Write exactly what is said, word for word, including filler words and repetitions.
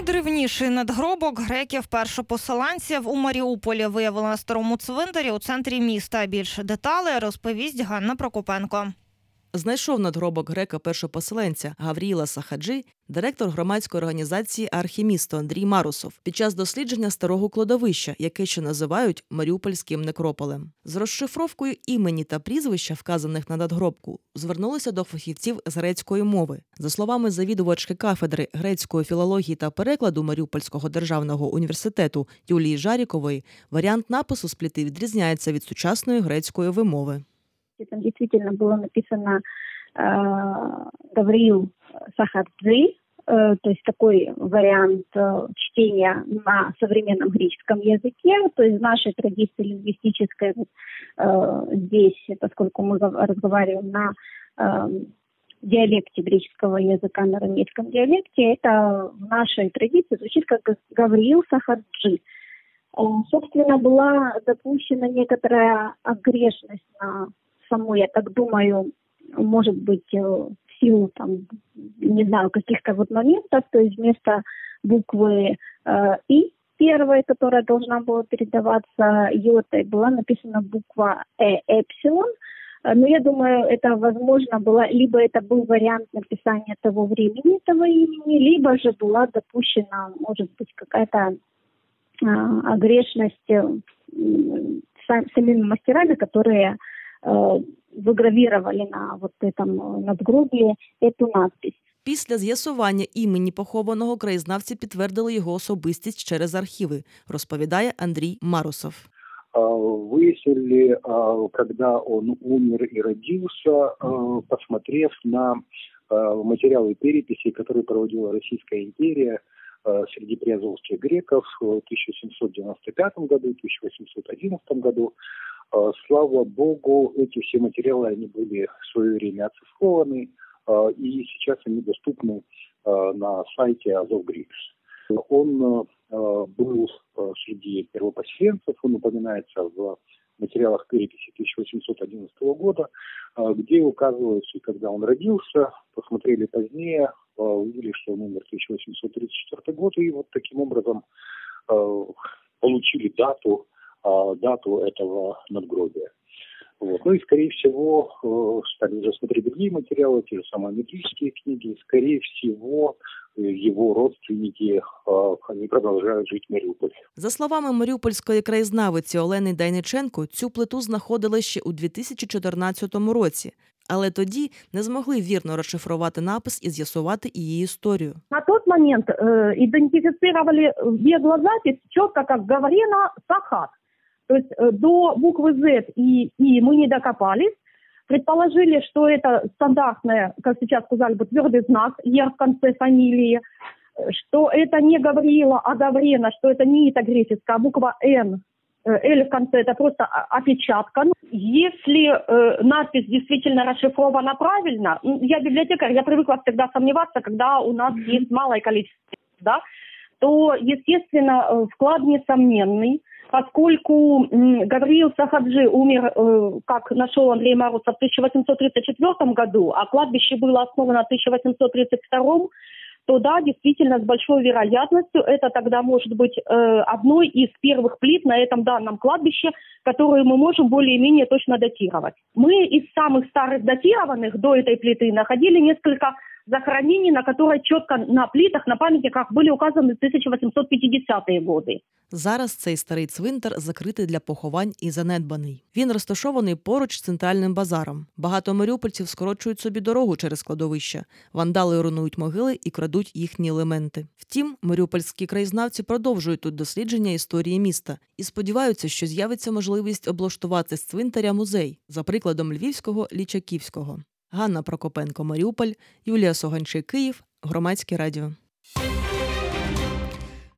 Найдревніший надгробок греків-першопоселенців у Маріуполі виявили на старому цвинтарі у центрі міста. Більше деталей розповість Ганна Прокопенко. Знайшов надгробок грека-першопоселенця Гавріїла Сахаджи директор громадської організації «Архімісто» Андрій Марусов під час дослідження старого кладовища, яке ще називають Маріупольським некрополем. З розшифровкою імені та прізвища, вказаних на надгробку, звернулися до фахівців з грецької мови. За словами завідувачки кафедри грецької філології та перекладу Маріупольського державного університету Юлії Жарікової, варіант напису з плити відрізняється від сучасної грецької вимови. Там действительно было написано э, Гавриил Сахаджи, э, то есть такой вариант э, чтения на современном греческом языке, то есть в нашей традиции лингвистической э, здесь, поскольку мы разговариваем на э, диалекте греческого языка, на рамейском диалекте, это в нашей традиции звучит как Гавриил Сахаджи. Собственно, была допущена некоторая огрешность на саму, я так думаю, может быть, в силу, там, не знаю, каких-то вот моментов, то есть вместо буквы э, «и» первой, которая должна была передаваться йотой, была написана буква «э» «эпсилон». Но я думаю, это, возможно, было, либо это был вариант написания того времени, этого имени, либо же была допущена, может быть, какая-то э, огрешность э, самими мастерами, которые выгравировали на вот этом надгробии эту надпись. Після з'ясування імені похованого краєзнавці підтвердили його особистість через архіви, розповідає Андрій Марусов. Выяснили, когда он умер и родился, посмотрев на материалы переписи, которые проводила Российская империя среди приазовских греков в тысяча семьсот девяносто пятом году, тысяча восемьсот одиннадцатом году. Слава Богу, эти все материалы они были в свое время оцифрованы, и сейчас они доступны на сайте Азовгрикс. Он был среди первопоселенцев, он упоминается в материалах переписи тысяча восемьсот одиннадцатого года, где указывается, когда он родился, посмотрели позднее, увидели, что он умер в тысяча восемьсот тридцать четвёртом году, и вот таким образом получили дату, дату этого надгробия. Вот. Ну и, скорее всего, стали уже смотреть другие материалы, те же самые метрические книги. Скорее всего, его родственники они продовжують жити в Маріуполі. За словами маріупольської краєзнавиці Олени Дайниченко, цю плиту знаходили ще у дві тисячі чотирнадцятому році. Але тоді не змогли вірно розшифрувати напис і з'ясувати її історію. На той момент э, идентифицировали беглозапись четко как Гаврила Сахат. То есть э, до буквы Z и И мы не докопались. Предположили, что это стандартная, как сейчас сказали бы, твердый знак, Е в конце фамилии, что это не Гавриила, а Гаврена, что это не это греческая, а буква Н, Л в конце, это просто опечатка. Если э, надпись действительно расшифрована правильно, я библиотекарь, я привыкла всегда сомневаться, когда у нас есть малое количество, да, то, естественно, вклад несомненный. Поскольку Гавриил Сахаджи умер, как нашел Андрей Марусов, в тысяча восемьсот тридцать четвёртом году, а кладбище было основано в тысяча восемьсот тридцать втором, то да, действительно, с большой вероятностью это тогда может быть одной из первых плит на этом данном кладбище, которую мы можем более-менее точно датировать. Мы из самых старых датированных до этой плиты находили несколько захоронений, на которые четко на плитах, на памятниках были указаны тысяча восемьсот пятидесятые годы. Зараз цей старий цвинтар закритий для поховань і занедбаний. Він розташований поруч з центральним базаром. Багато маріупольців скорочують собі дорогу через кладовища. Вандали руйнують могили і крадуть їхні елементи. Втім, маріупольські краєзнавці продовжують тут дослідження історії міста і сподіваються, що з'явиться можливість облаштувати з цвинтаря музей, за прикладом львівського Лічаківського. Ганна Прокопенко, Маріуполь, Юлія Соганчик, Київ, Громадське радіо.